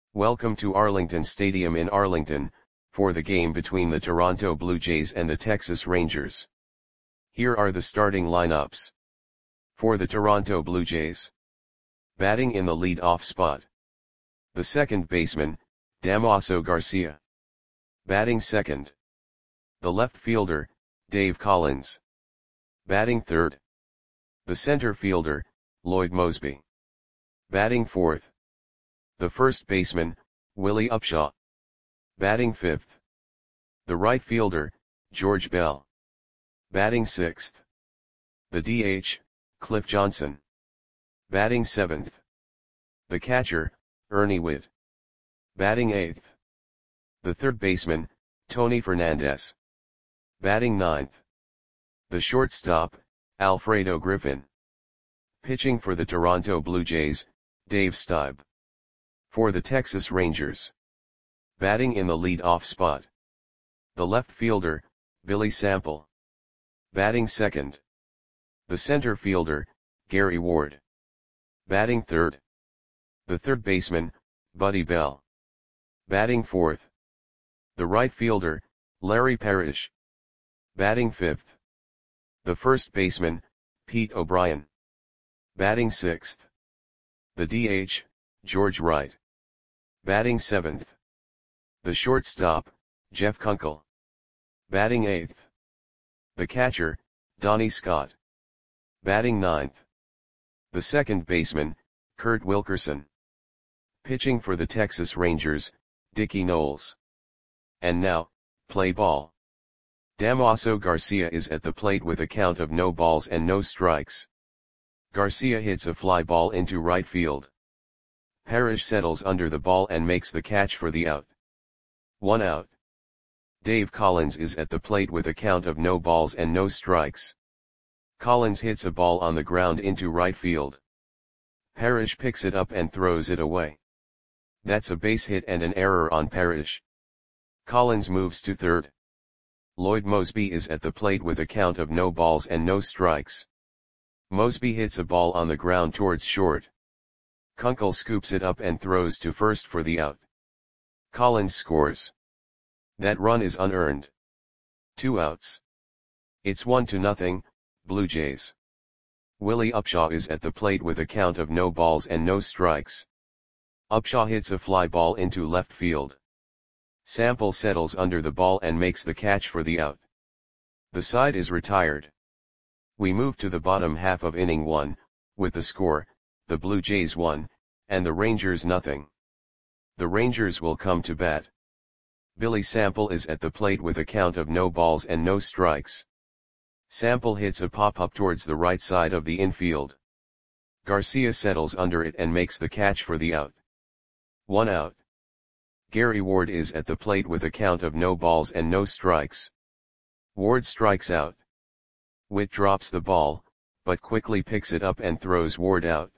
Welcome to Arlington Stadium in Arlington, for the game between the Toronto Blue Jays and the Texas Rangers. Here are the starting lineups. For the Toronto Blue Jays. Batting in the lead-off spot. The second baseman, Damaso Garcia. Batting second. The left fielder, Dave Collins. Batting third. The center fielder, Lloyd Moseby. Batting fourth. The first baseman, Willie Upshaw. Batting fifth. The right fielder, George Bell. Batting sixth. The DH, Cliff Johnson. Batting seventh. The catcher, Ernie Whitt. Batting eighth. The third baseman, Tony Fernandez. Batting ninth. The shortstop, Alfredo Griffin. Pitching for the Toronto Blue Jays, Dave Stieb. For the Texas Rangers. Batting in the lead-off spot. The left fielder, Billy Sample. Batting second. The center fielder, Gary Ward. Batting third. The third baseman, Buddy Bell. Batting fourth. The right fielder, Larry Parrish. Batting fifth. The first baseman, Pete O'Brien. Batting sixth. The DH, George Wright. Batting seventh. The shortstop, Jeff Kunkel. Batting eighth. The catcher, Donnie Scott. Batting ninth. The second baseman, Kurt Wilkerson. Pitching for the Texas Rangers, Dickie Knowles. And now, play ball. Damaso Garcia is at the plate with a count of no balls and no strikes. Garcia hits a fly ball into right field. Parrish settles under the ball and makes the catch for the out. 1 out. Dave Collins is at the plate with a count of no balls and no strikes. Collins hits a ball on the ground into right field. Parrish picks it up and throws it away. That's a base hit and an error on Parrish. Collins moves to third. Lloyd Moseby is at the plate with a count of no balls and no strikes. Moseby hits a ball on the ground towards short. Kunkel scoops it up and throws to first for the out. Collins scores. That run is unearned. 2 outs. It's 1-0, Blue Jays. Willie Upshaw is at the plate with a count of no balls and no strikes. Upshaw hits a fly ball into left field. Sample settles under the ball and makes the catch for the out. The side is retired. We move to the bottom half of inning 1, with the score, the Blue Jays 1, and the Rangers 0. The Rangers will come to bat. Billy Sample is at the plate with a count of no balls and no strikes. Sample hits a pop-up towards the right side of the infield. Garcia settles under it and makes the catch for the out. 1 out. Gary Ward is at the plate with a count of no balls and no strikes. Ward strikes out. Whitt drops the ball, but quickly picks it up and throws Ward out.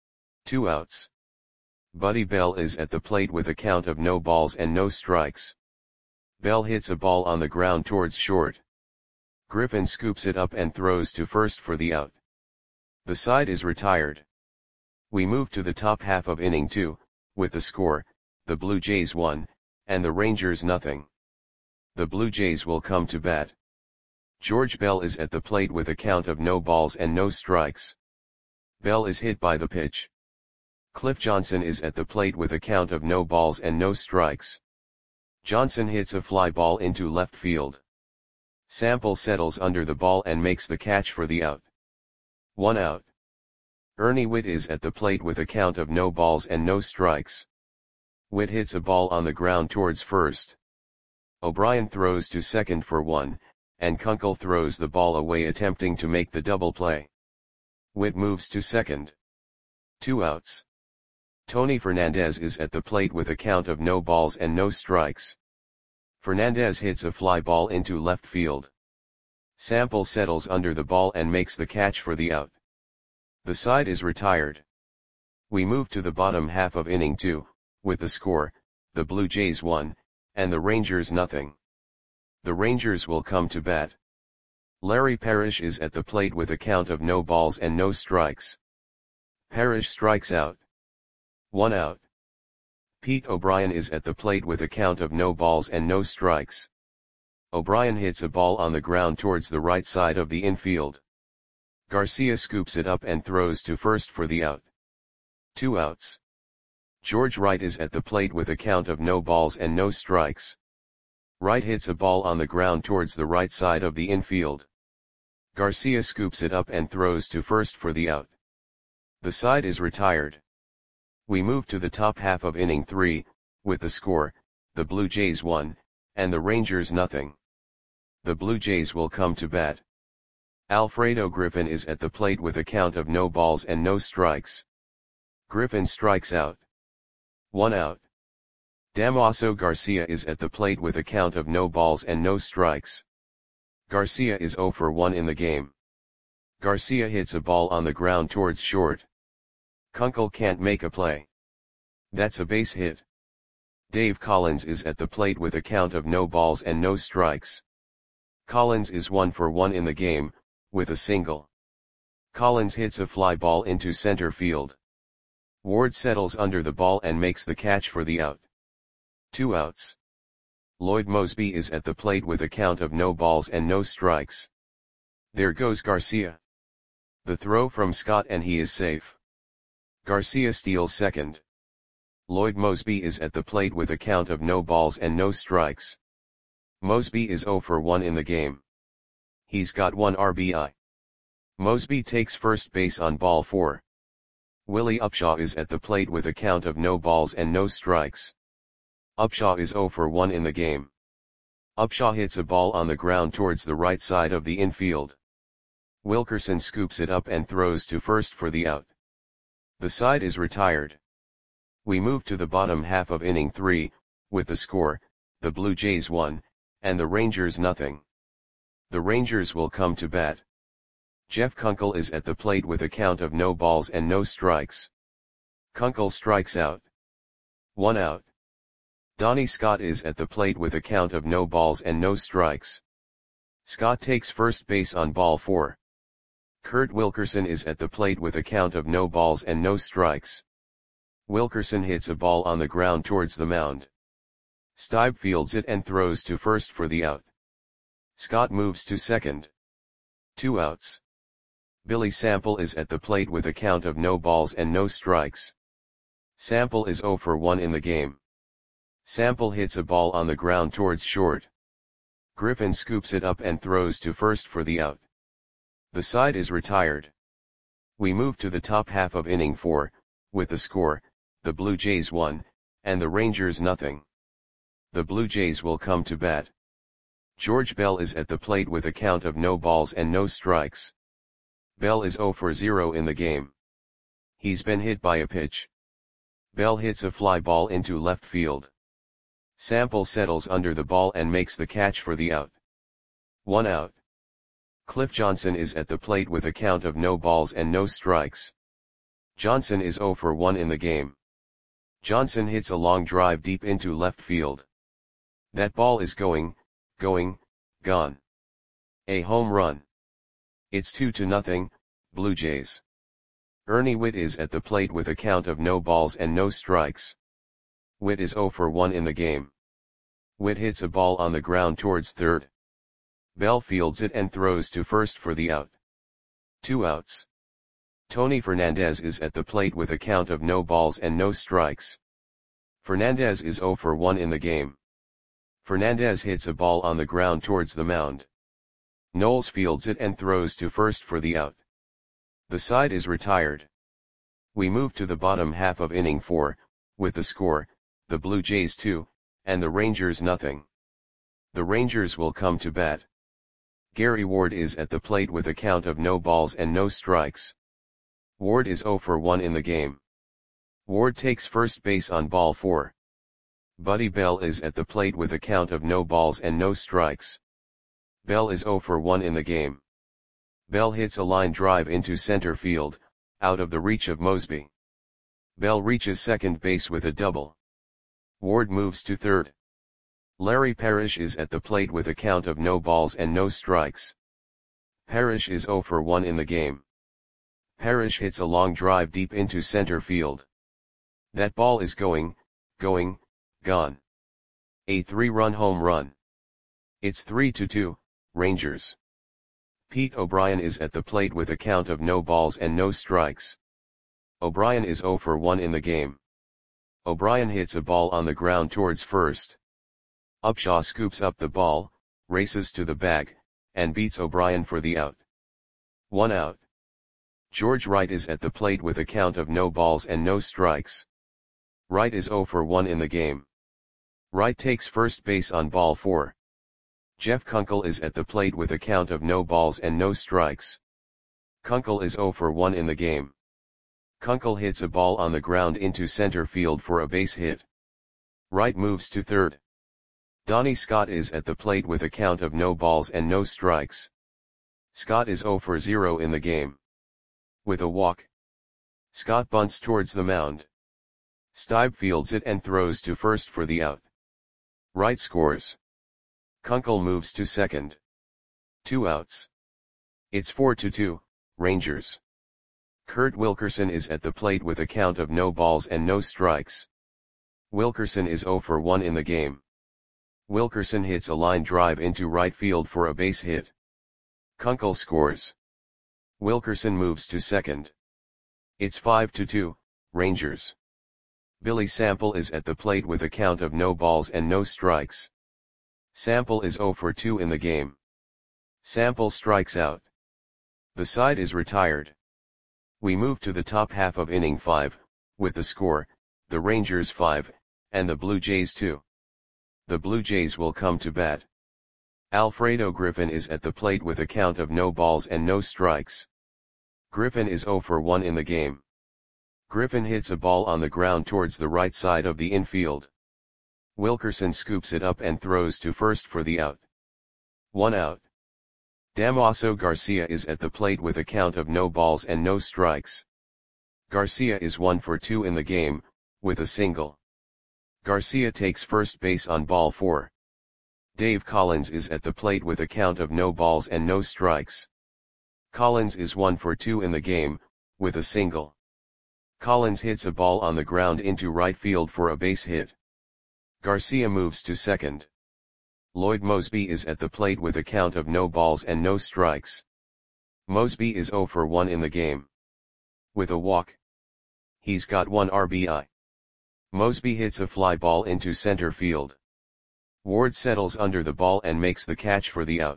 2 outs. Buddy Bell is at the plate with a count of no balls and no strikes. Bell hits a ball on the ground towards short. Griffin scoops it up and throws to first for the out. The side is retired. We move to the top half of inning 2, with the score, the Blue Jays 1, and the Rangers 0. The Blue Jays will come to bat. George Bell is at the plate with a count of no balls and no strikes. Bell is hit by the pitch. Cliff Johnson is at the plate with a count of no balls and no strikes. Johnson hits a fly ball into left field. Sample settles under the ball and makes the catch for the out. 1 out. Ernie Whitt is at the plate with a count of no balls and no strikes. Whitt hits a ball on the ground towards first. O'Brien throws to second for 1, and Kunkel throws the ball away attempting to make the double play. Whitt moves to second. 2 outs. Tony Fernandez is at the plate with a count of no balls and no strikes. Fernandez hits a fly ball into left field. Sample settles under the ball and makes the catch for the out. The side is retired. We move to the bottom half of inning 2, with the score, the Blue Jays 1, and the Rangers 0. The Rangers will come to bat. Larry Parrish is at the plate with a count of no balls and no strikes. Parrish strikes out. 1 out. Pete O'Brien is at the plate with a count of no balls and no strikes. O'Brien hits a ball on the ground towards the right side of the infield. Garcia scoops it up and throws to first for the out. 2 outs. George Wright is at the plate with a count of no balls and no strikes. Wright hits a ball on the ground towards the right side of the infield. Garcia scoops it up and throws to first for the out. The side is retired. We move to the top half of inning 3, with the score, the Blue Jays 1, and the Rangers nothing. The Blue Jays will come to bat. Alfredo Griffin is at the plate with a count of no balls and no strikes. Griffin strikes out. 1 out. Damaso Garcia is at the plate with a count of no balls and no strikes. Garcia is 0 for 1 in the game. Garcia hits a ball on the ground towards short. Kunkel can't make a play. That's a base hit. Dave Collins is at the plate with a count of no balls and no strikes. Collins is 1 for 1 in the game, with a single. Collins hits a fly ball into center field. Ward settles under the ball and makes the catch for the out. 2 outs. Lloyd Moseby is at the plate with a count of no balls and no strikes. There goes Garcia. The throw from Scott and he is safe. Garcia steals second. Lloyd Moseby is at the plate with a count of no balls and no strikes. Moseby is 0 for 1 in the game. He's got 1 RBI. Moseby takes first base on ball 4. Willie Upshaw is at the plate with a count of no balls and no strikes. Upshaw is 0 for 1 in the game. Upshaw hits a ball on the ground towards the right side of the infield. Wilkerson scoops it up and throws to first for the out. The side is retired. We move to the bottom half of inning 3, with the score, the Blue Jays 1, and the Rangers nothing. The Rangers will come to bat. Jeff Kunkel is at the plate with a count of no balls and no strikes. Kunkel strikes out. 1 out. Donnie Scott is at the plate with a count of no balls and no strikes. Scott takes first base on ball 4. Kurt Wilkerson is at the plate with a count of no balls and no strikes. Wilkerson hits a ball on the ground towards the mound. Stibe fields it and throws to first for the out. Scott moves to second. 2 outs. Billy Sample is at the plate with a count of no balls and no strikes. Sample is 0 for 1 in the game. Sample hits a ball on the ground towards short. Griffin scoops it up and throws to first for the out. The side is retired. We move to the top half of inning 4, with the score, the Blue Jays 1, and the Rangers nothing. The Blue Jays will come to bat. George Bell is at the plate with a count of no balls and no strikes. Bell is 0 for 0 in the game. He's been hit by a pitch. Bell hits a fly ball into left field. Sample settles under the ball and makes the catch for the out. 1 out. Cliff Johnson is at the plate with a count of no balls and no strikes. Johnson is 0 for 1 in the game. Johnson hits a long drive deep into left field. That ball is gone. A home run. It's 2-0, Blue Jays. Ernie Whitt is at the plate with a count of no balls and no strikes. Whitt is 0 for 1 in the game. Whitt hits a ball on the ground towards third. Bell fields it and throws to first for the out. 2 outs. Tony Fernandez is at the plate with a count of no balls and no strikes. Fernandez is 0 for 1 in the game. Fernandez hits a ball on the ground towards the mound. Knowles fields it and throws to first for the out. The side is retired. We move to the bottom half of inning 4, with the score, the Blue Jays 2, and the Rangers nothing. The Rangers will come to bat. Gary Ward is at the plate with a count of no balls and no strikes. Ward is 0 for 1 in the game. Ward takes first base on ball 4. Buddy Bell is at the plate with a count of no balls and no strikes. Bell is 0 for 1 in the game. Bell hits a line drive into center field, out of the reach of Moseby. Bell reaches second base with a double. Ward moves to third. Larry Parrish is at the plate with a count of no balls and no strikes. Parrish is 0 for 1 in the game. Parrish hits a long drive deep into center field. That ball is gone. going, gone. A 3-run home run. It's 3-2, Rangers. Pete O'Brien is at the plate with a count of no balls and no strikes. O'Brien is 0 for 1 in the game. O'Brien hits a ball on the ground towards first. Upshaw scoops up the ball, races to the bag, and beats O'Brien for the out. 1 out. George Wright is at the plate with a count of no balls and no strikes. Wright is 0 for 1 in the game. Wright takes first base on ball 4. Jeff Kunkel is at the plate with a count of no balls and no strikes. Kunkel is 0 for 1 in the game. Kunkel hits a ball on the ground into center field for a base hit. Wright moves to third. Donnie Scott is at the plate with a count of no balls and no strikes. Scott is 0 for 0 in the game. With a walk, Scott bunts towards the mound. Stibe fields it and throws to first for the out. Wright scores. Kunkel moves to second. 2 outs. It's 4-2, Rangers. Kurt Wilkerson is at the plate with a count of no balls and no strikes. Wilkerson is 0 for 1 in the game. Wilkerson hits a line drive into right field for a base hit. Kunkel scores. Wilkerson moves to second. It's 5-2, Rangers. Billy Sample is at the plate with a count of no balls and no strikes. Sample is 0 for 2 in the game. Sample strikes out. The side is retired. We move to the top half of inning 5, with the score, the Rangers 5, and the Blue Jays 2. The Blue Jays will come to bat. Alfredo Griffin is at the plate with a count of no balls and no strikes. Griffin is 0 for 1 in the game. Griffin hits a ball on the ground towards the right side of the infield. Wilkerson scoops it up and throws to first for the out. 1 out. Damaso Garcia is at the plate with a count of no balls and no strikes. Garcia is 1 for 2 in the game, with a single. Garcia takes first base on ball 4. Dave Collins is at the plate with a count of no balls and no strikes. Collins is 1 for 2 in the game, with a single. Collins hits a ball on the ground into right field for a base hit. Garcia moves to second. Lloyd Mosby is at the plate with a count of no balls and no strikes. Mosby is 0 for 1 in the game. With a walk, he's got 1 RBI. Mosby hits a fly ball into center field. Ward settles under the ball and makes the catch for the out.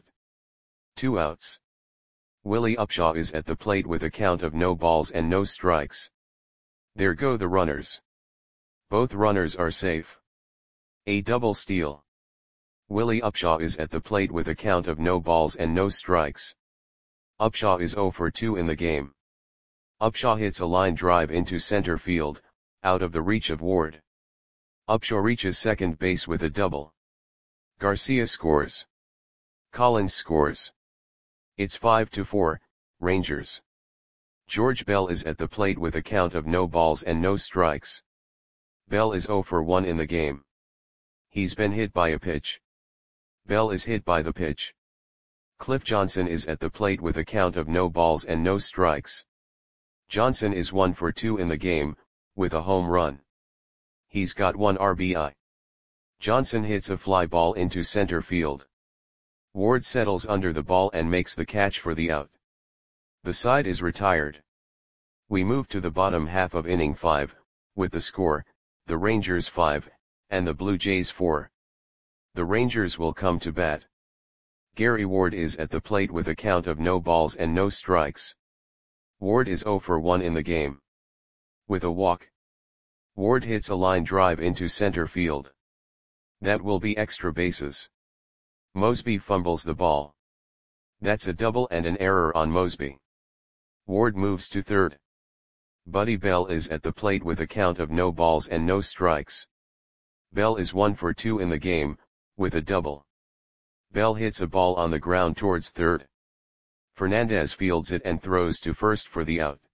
2 outs. Willie Upshaw is at the plate with a count of no balls and no strikes. There go the runners. Both runners are safe. A double steal. Willie Upshaw is at the plate with a count of no balls and no strikes. Upshaw is 0 for 2 in the game. Upshaw hits a line drive into center field, out of the reach of Ward. Upshaw reaches second base with a double. Garcia scores. Collins scores. It's 5-4, Rangers. George Bell is at the plate with a count of no balls and no strikes. Bell is 0 for 1 in the game. He's been hit by a pitch. Bell is hit by the pitch. Cliff Johnson is at the plate with a count of no balls and no strikes. Johnson is 1 for 2 in the game, with a home run. He's got 1 RBI. Johnson hits a fly ball into center field. Ward settles under the ball and makes the catch for the out. The side is retired. We move to the bottom half of inning 5, with the score, the Rangers 5, and the Blue Jays 4. The Rangers will come to bat. Gary Ward is at the plate with a count of no balls and no strikes. Ward is 0 for 1 in the game. With a walk, Ward hits a line drive into center field. That will be extra bases. Mosby fumbles the ball. That's a double and an error on Mosby. Ward moves to third. Buddy Bell is at the plate with a count of no balls and no strikes. Bell is 1 for 2 in the game, with a double. Bell hits a ball on the ground towards third. Fernandez fields it and throws to first for the out.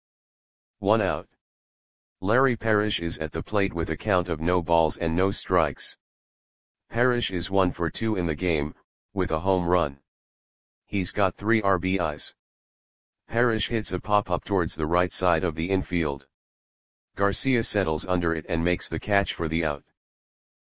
1 out. Larry Parrish is at the plate with a count of no balls and no strikes. Parrish is 1 for 2 in the game, with a home run. He's got 3 RBIs. Parrish hits a pop-up towards the right side of the infield. Garcia settles under it and makes the catch for the out.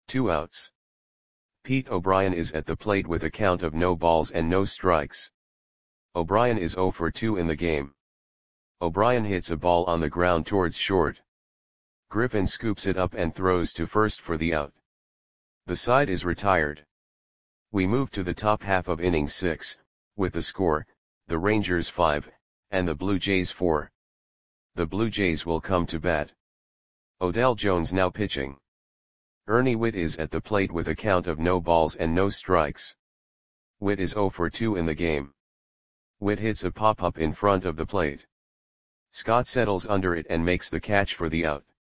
2 outs. Pete O'Brien is at the plate with a count of no balls and no strikes. O'Brien is 0 for 2 in the game. O'Brien hits a ball on the ground towards short. Griffin scoops it up and throws to first for the out. The side is retired. We move to the top half of inning 6, with the score, the Rangers 5, and the Blue Jays 4. The Blue Jays will come to bat. Odell Jones now pitching. Ernie Whitt is at the plate with a count of no balls and no strikes. Whitt is 0 for 2 in the game. Whitt hits a pop-up in front of the plate. Scott settles under it and makes the catch for the out.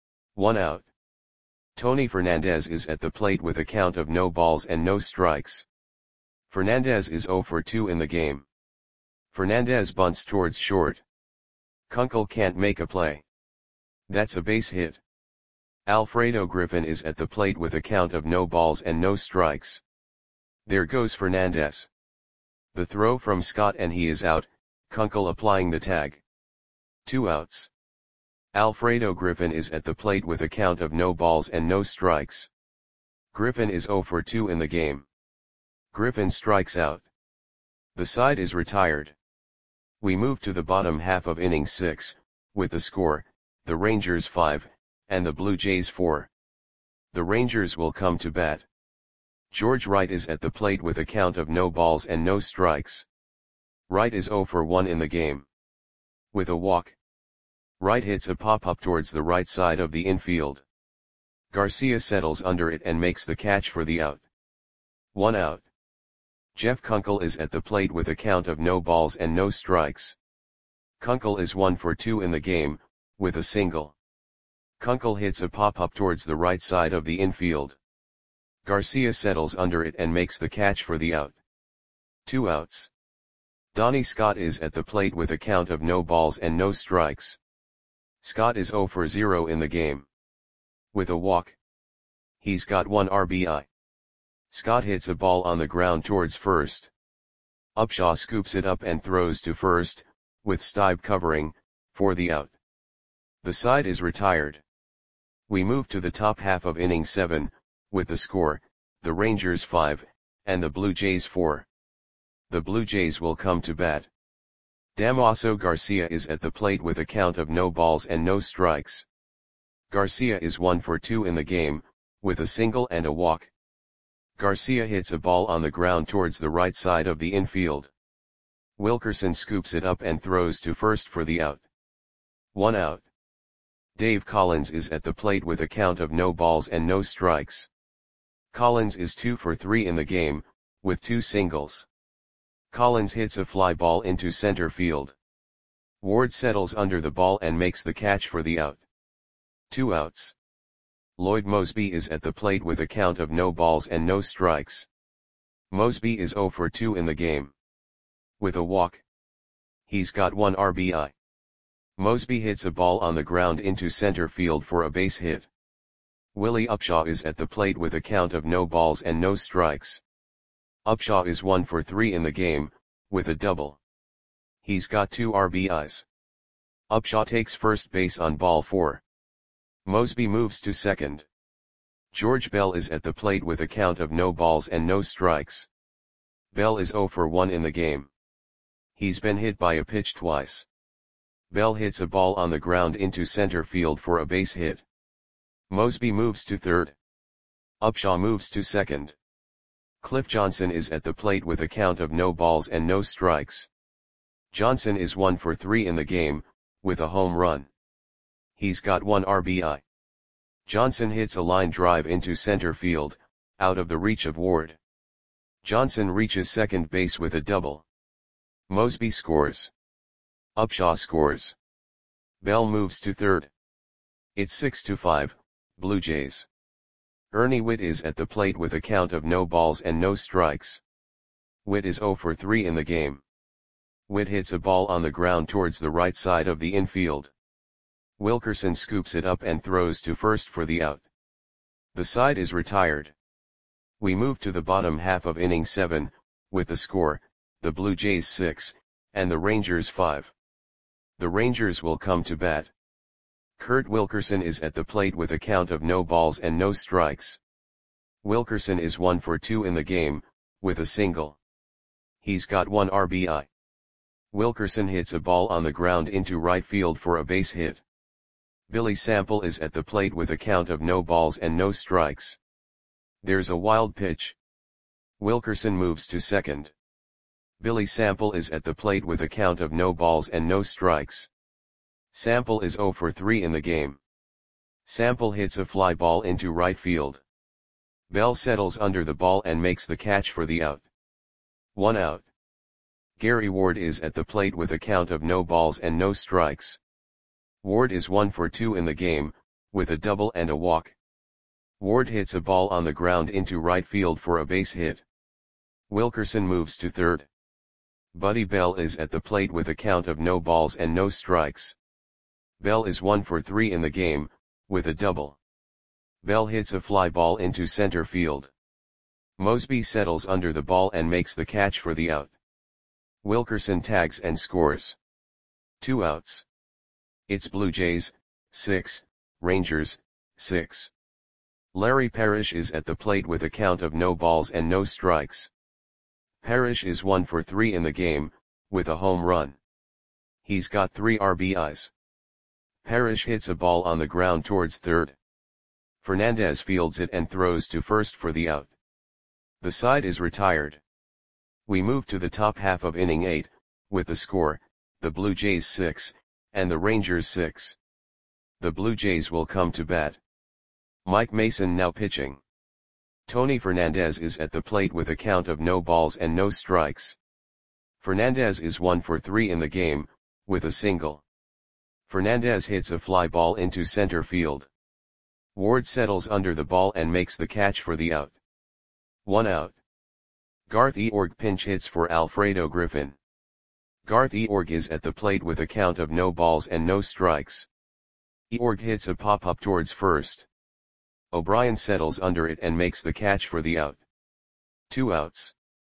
1 out. Tony Fernandez is at the plate with a count of no balls and no strikes. Fernandez is 0 for 2 in the game. Fernandez bunts towards short. Kunkel can't make a play. That's a base hit. Alfredo Griffin is at the plate with a count of no balls and no strikes. There goes Fernandez. The throw from Scott and he is out, Kunkel applying the tag. 2 outs. Alfredo Griffin is at the plate with a count of no balls and no strikes. Griffin is 0 for 2 in the game. Griffin strikes out. The side is retired. We move to the bottom half of inning 6, with the score, the Rangers 5, and the Blue Jays 4. The Rangers will come to bat. George Wright is at the plate with a count of no balls and no strikes. Wright is 0 for 1 in the game. With a walk, Wright hits a pop-up towards the right side of the infield. Garcia settles under it and makes the catch for the out. 1 out. Jeff Kunkel is at the plate with a count of no balls and no strikes. Kunkel is 1 for 2 in the game, with a single. Kunkel hits a pop-up towards the right side of the infield. Garcia settles under it and makes the catch for the out. 2 outs. Donnie Scott is at the plate with a count of no balls and no strikes. Scott is 0 for 0 in the game. With a walk, he's got 1 RBI. Scott hits a ball on the ground towards first. Upshaw scoops it up and throws to first, with Stibe covering, for the out. The side is retired. We move to the top half of inning 7, with the score, the Rangers 5, and the Blue Jays 4. The Blue Jays will come to bat. Damaso Garcia is at the plate with a count of no balls and no strikes. Garcia is 1 for 2 in the game, with a single and a walk. Garcia hits a ball on the ground towards the right side of the infield. Wilkerson scoops it up and throws to first for the out. 1 out. Dave Collins is at the plate with a count of no balls and no strikes. Collins is 2 for 3 in the game, with 2 singles. Collins hits a fly ball into center field. Ward settles under the ball and makes the catch for the out. 2 outs. Lloyd Moseby is at the plate with a count of no balls and no strikes. Moseby is 0 for 2 in the game. With a walk, he's got 1 RBI. Moseby hits a ball on the ground into center field for a base hit. Willie Upshaw is at the plate with a count of no balls and no strikes. Upshaw is 1 for 3 in the game, with a double. He's got 2 RBIs. Upshaw takes first base on ball 4. Moseby moves to second. George Bell is at the plate with a count of no balls and no strikes. Bell is 0 for 1 in the game. He's been hit by a pitch twice. Bell hits a ball on the ground into center field for a base hit. Moseby moves to third. Upshaw moves to second. Cliff Johnson is at the plate with a count of no balls and no strikes. Johnson is 1 for 3 in the game, with a home run. He's got 1 RBI. Johnson hits a line drive into center field, out of the reach of Ward. Johnson reaches second base with a double. Moseby scores. Upshaw scores. Bell moves to third. It's 6-5, Blue Jays. Ernie Whitt is at the plate with a count of no balls and no strikes. Whitt is 0 for 3 in the game. Whitt hits a ball on the ground towards the right side of the infield. Wilkerson scoops it up and throws to first for the out. The side is retired. We move to the bottom half of inning 7, with the score, the Blue Jays 6, and the Rangers 5. The Rangers will come to bat. Kurt Wilkerson is at the plate with a count of no balls and no strikes. Wilkerson is 1 for 2 in the game, with a single. He's got 1 RBI. Wilkerson hits a ball on the ground into right field for a base hit. Billy Sample is at the plate with a count of no balls and no strikes. There's a wild pitch. Wilkerson moves to second. Billy Sample is at the plate with a count of no balls and no strikes. Sample is 0 for 3 in the game. Sample hits a fly ball into right field. Bell settles under the ball and makes the catch for the out. 1 out. Gary Ward is at the plate with a count of no balls and no strikes. Ward is 1 for 2 in the game, with a double and a walk. Ward hits a ball on the ground into right field for a base hit. Wilkerson moves to third. Buddy Bell is at the plate with a count of no balls and no strikes. Bell is 1 for 3 in the game, with a double. Bell hits a fly ball into center field. Mosby settles under the ball and makes the catch for the out. Wilkerson tags and scores. 2 outs. It's Blue Jays, 6, Rangers, 6. Larry Parrish is at the plate with a count of no balls and no strikes. Parrish is 1 for 3 in the game, with a home run. He's got 3 RBIs. Parrish hits a ball on the ground towards third. Fernandez fields it and throws to first for the out. The side is retired. We move to the top half of inning 8, with the score, the Blue Jays 6, and the Rangers 6. The Blue Jays will come to bat. Mike Mason now pitching. Tony Fernandez is at the plate with a count of no balls and no strikes. Fernandez is 1 for 3 in the game, with a single. Fernandez hits a fly ball into center field. Ward settles under the ball and makes the catch for the out. 1 out. Garth Eorg pinch hits for Alfredo Griffin. Garth Eorg is at the plate with a count of no balls and no strikes. Eorg hits a pop-up towards first. O'Brien settles under it and makes the catch for the out. 2 outs.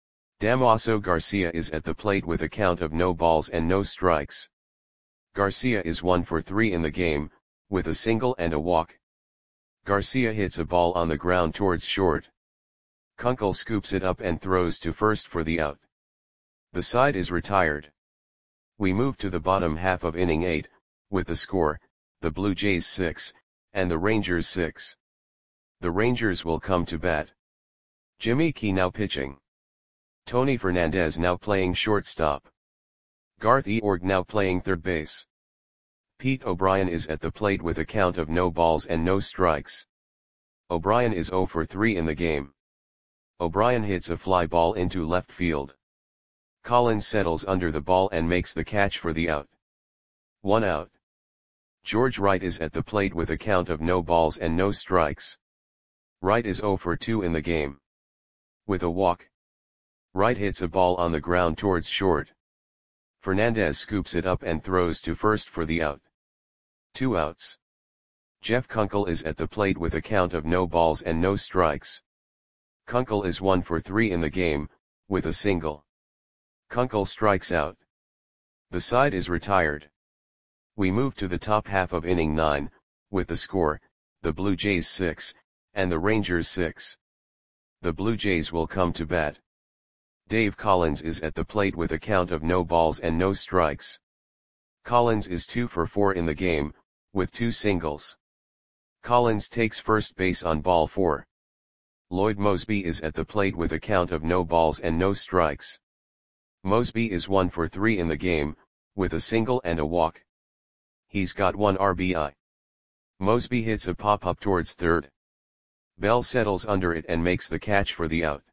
Damaso Garcia is at the plate with a count of no balls and no strikes. Garcia is 1 for 3 in the game, with a single and a walk. Garcia hits a ball on the ground towards short. Kunkel scoops it up and throws to first for the out. The side is retired. We move to the bottom half of inning 8, with the score, the Blue Jays 6, and the Rangers 6. The Rangers will come to bat. Jimmy Key now pitching. Tony Fernandez now playing shortstop. Garth Eorg now playing third base. Pete O'Brien is at the plate with a count of no balls and no strikes. O'Brien is 0 for 3 in the game. O'Brien hits a fly ball into left field. Collins settles under the ball and makes the catch for the out. 1 out. George Wright is at the plate with a count of no balls and no strikes. Wright is 0 for 2 in the game. With a walk. Wright hits a ball on the ground towards short. Fernandez scoops it up and throws to first for the out. 2 outs. Jeff Kunkel is at the plate with a count of no balls and no strikes. Kunkel is 1 for 3 in the game, with a single. Kunkel strikes out. The side is retired. We move to the top half of inning 9, with the score, the Blue Jays 6, and the Rangers 6. The Blue Jays will come to bat. Dave Collins is at the plate with a count of no balls and no strikes. Collins is 2 for 4 in the game, with 2 singles. Collins takes first base on ball 4. Lloyd Mosby is at the plate with a count of no balls and no strikes. Mosby is 1 for 3 in the game, with a single and a walk. He's got 1 RBI. Mosby hits a pop-up towards third. Bell settles under it and makes the catch for the out.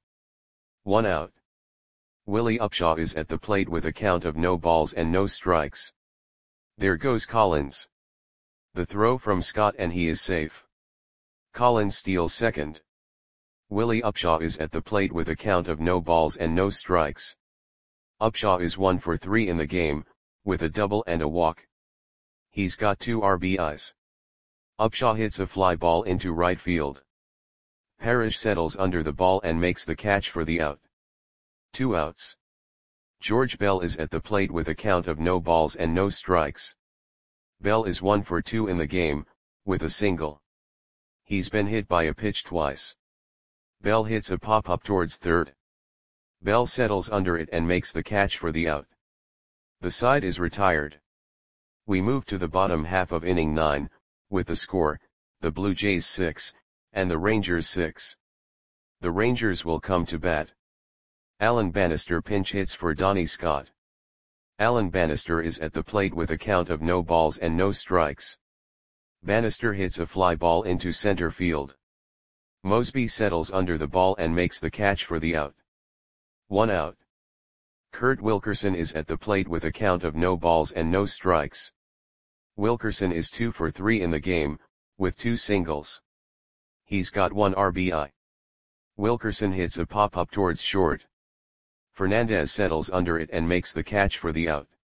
1 out. Willie Upshaw is at the plate with a count of no balls and no strikes. There goes Collins. The throw from Scott and he is safe. Collins steals second. Willie Upshaw is at the plate with a count of no balls and no strikes. Upshaw is 1 for 3 in the game, with a double and a walk. He's got 2 RBIs. Upshaw hits a fly ball into right field. Parrish settles under the ball and makes the catch for the out. 2 outs. George Bell is at the plate with a count of no balls and no strikes. Bell is 1 for 2 in the game, with a single. He's been hit by a pitch twice. Bell hits a pop-up towards third. Bell settles under it and makes the catch for the out. The side is retired. We move to the bottom half of inning 9, with the score, the Blue Jays 6, and the Rangers 6. The Rangers will come to bat. Alan Bannister pinch hits for Donnie Scott. Alan Bannister is at the plate with a count of no balls and no strikes. Bannister hits a fly ball into center field. Mosby settles under the ball and makes the catch for the out. 1 out. Kurt Wilkerson is at the plate with a count of no balls and no strikes. Wilkerson is 2 for 3 in the game, with 2 singles. He's got 1 RBI. Wilkerson hits a pop-up towards short. Fernandez settles under it and makes the catch for the out.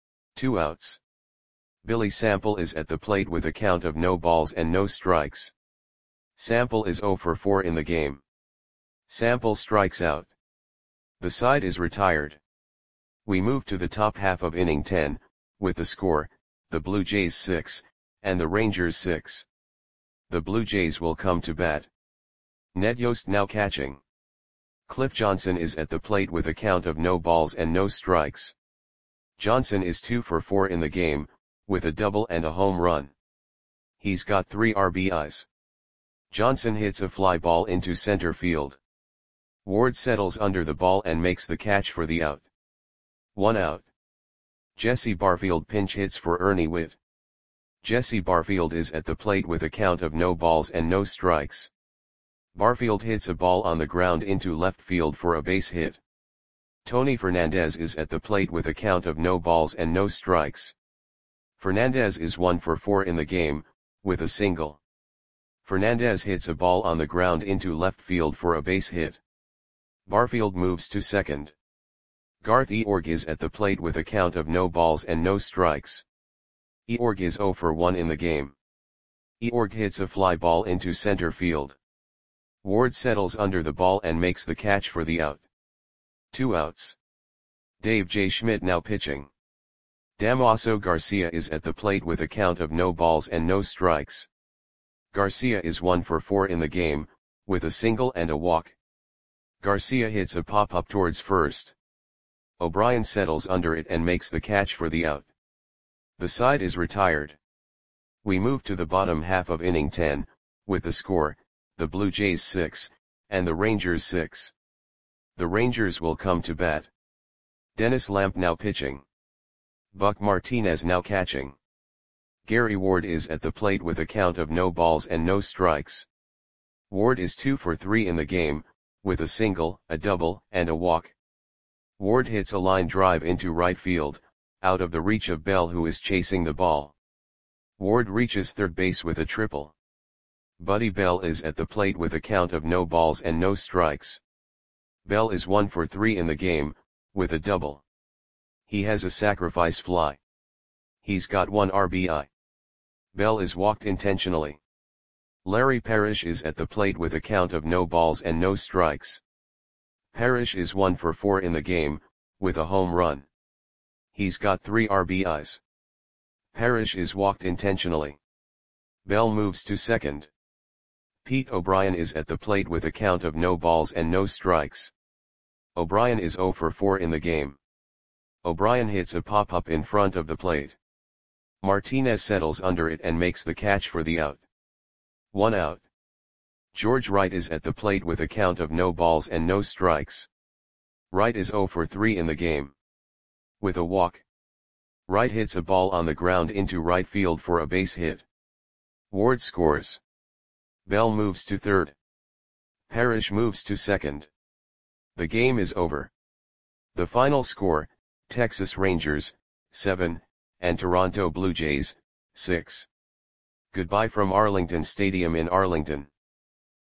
2 outs. Billy Sample is at the plate with a count of no balls and no strikes. Sample is 0 for 4 in the game. Sample strikes out. The side is retired. We move to the top half of inning 10, with the score, the Blue Jays 6, and the Rangers 6. The Blue Jays will come to bat. Ned Yost now catching. Cliff Johnson is at the plate with a count of no balls and no strikes. Johnson is 2 for 4 in the game, with a double and a home run. He's got 3 RBIs. Johnson hits a fly ball into center field. Ward settles under the ball and makes the catch for the out. 1 out. Jesse Barfield pinch hits for Ernie Whitt. Jesse Barfield is at the plate with a count of no balls and no strikes. Barfield hits a ball on the ground into left field for a base hit. Tony Fernandez is at the plate with a count of no balls and no strikes. Fernandez is 1 for 4 in the game, with a single. Fernandez hits a ball on the ground into left field for a base hit. Barfield moves to second. Garth Eorg is at the plate with a count of no balls and no strikes. Eorg is 0 for 1 in the game. Eorg hits a fly ball into center field. Ward settles under the ball and makes the catch for the out. 2 outs. Dave J. Schmidt now pitching. Damaso Garcia is at the plate with a count of no balls and no strikes. Garcia is 1 for 4 in the game, with a single and a walk. Garcia hits a pop-up towards first. O'Brien settles under it and makes the catch for the out. The side is retired. We move to the bottom half of inning 10, with the score, the Blue Jays 6, and the Rangers 6. The Rangers will come to bat. Dennis Lamp now pitching. Buck Martinez now catching. Gary Ward is at the plate with a count of no balls and no strikes. Ward is 2 for 3 in the game, with a single, a double, and a walk. Ward hits a line drive into right field, out of the reach of Bell, who is chasing the ball. Ward reaches third base with a triple. Buddy Bell is at the plate with a count of no balls and no strikes. Bell is 1 for 3 in the game, with a double. He has a sacrifice fly. He's got 1 RBI. Bell is walked intentionally. Larry Parrish is at the plate with a count of no balls and no strikes. Parrish is 1 for 4 in the game, with a home run. He's got 3 RBIs. Parrish is walked intentionally. Bell moves to second. Pete O'Brien is at the plate with a count of no balls and no strikes. O'Brien is 0 for 4 in the game. O'Brien hits a pop-up in front of the plate. Martinez settles under it and makes the catch for the out. 1 out. George Wright is at the plate with a count of no balls and no strikes. Wright is 0 for 3 in the game. With a walk. Wright hits a ball on the ground into right field for a base hit. Ward scores. Bell moves to third. Parrish moves to second. The game is over. The final score, Texas Rangers, 7, and Toronto Blue Jays, 6. Goodbye from Arlington Stadium in Arlington.